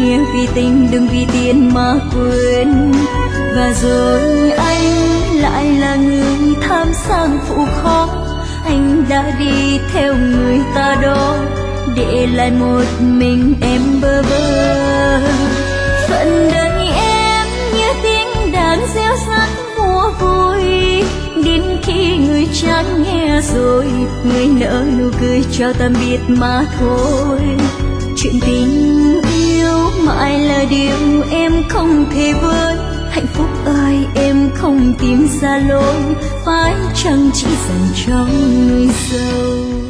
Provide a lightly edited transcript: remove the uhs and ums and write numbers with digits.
nghĩa vì tình, đừng vì tiền mà quên. Và rồi anh lại là người tham sang phụ khó, anh đã đi theo người ta đó, để lại một mình em bơ vơ. Phận đời em như tiếng đàn reo rắt mua vui, đến khi người chẳng nghe rồi, người nở nụ cười chào tạm biệt mà thôi. Chuyện tình yêu mãi là điều em không thể với, hạnh phúc ơi em không tìm ra lối, phải chăng chỉ dành cho người giàu.